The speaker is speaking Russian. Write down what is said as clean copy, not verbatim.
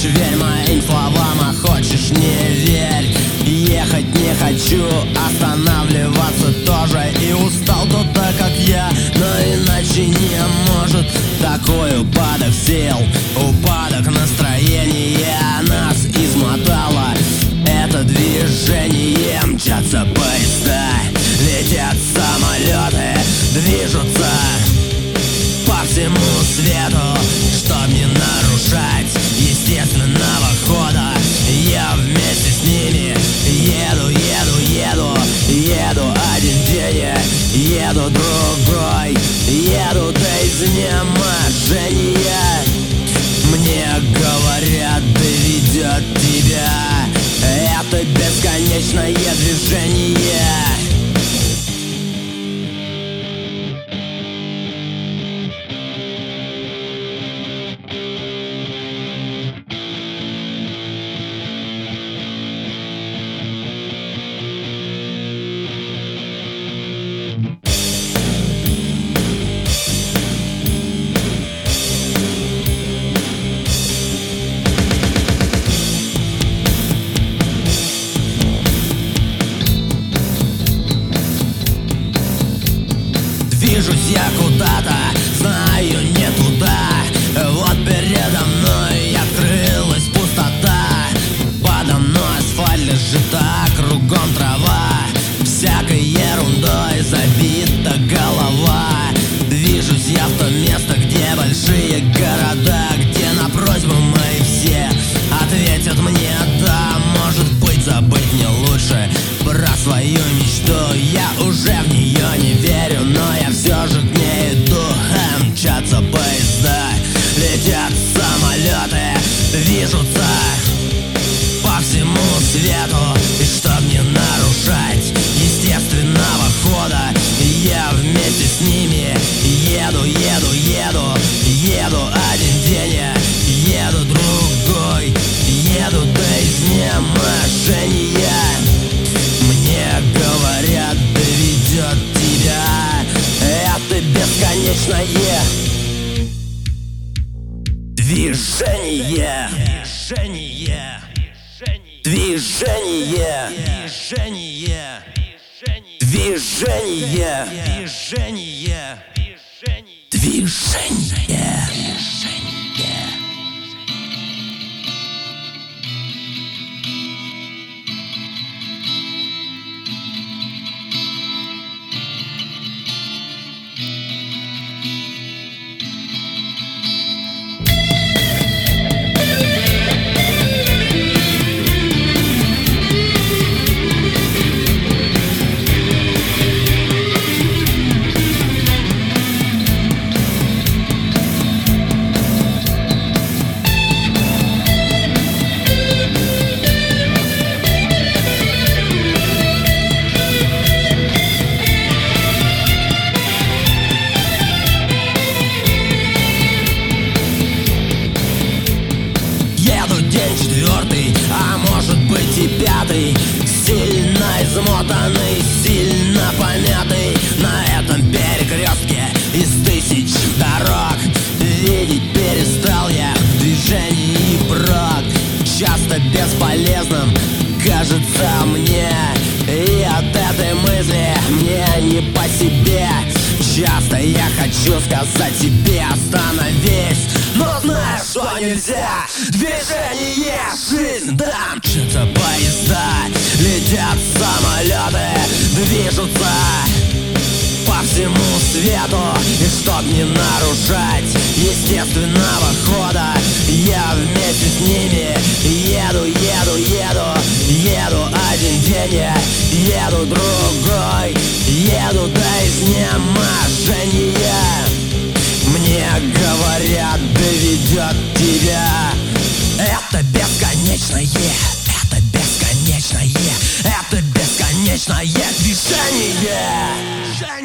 верь моим словам, а хочешь не верь. Ехать не хочу, останавливаться тоже. И устал кто-то, как я, но иначе не может. Такой упадок сил, упадок настроения нас измотало. Это движение, мчатся поезда, летят самолеты, движутся по всему свету, чтоб не нарушать естественного хода. Я вместе с ними еду, еду, еду, еду один день, еду другой, еду до изнеможения. Мне говорят, доведет тебя это бесконечное движение. Движусь я куда-то, знаю, не туда. Вот передо мной открылась пустота. Подо мной асфальт лежит, а кругом трава. Всякой ерундой забита голова. Движусь я в то место, где большие города, где на просьбы мои все ответят мне да. Может быть, забыть мне лучше про свою мечту. Я уже в нее не верю, но я все же к ней иду. Мчатся поезда, летят самолеты, движутся по всему свету. И чтоб не нарушать естественного хода, я вместе с ними еду, еду, еду, еду один день, еду другой, еду до изнеможения. Мне говорят, доведет тебя это бесконечное движение. Движение. Движение. Движение. Движение. Движение. Движение. День четвертый, а может быть и пятый. Сильно измотанный, сильно помятый. На этом перекрестке из тысяч дорог видеть перестал я в движении прок. Часто бесполезным кажется мне, и от этой мысли мне не по себе. Часто я хочу сказать себе остановись, но знаешь, что нельзя. Движение, жизнь, да. Мчатся поезда, летят самолеты, движутся по всему свету. И чтоб не нарушать естественного хода, я вместе с ними еду, еду, еду, еду один день, еду другой, еду до изнеможения. Мне говорят, доведет тебя это бесконечное, это бесконечное, это бесконечное движение.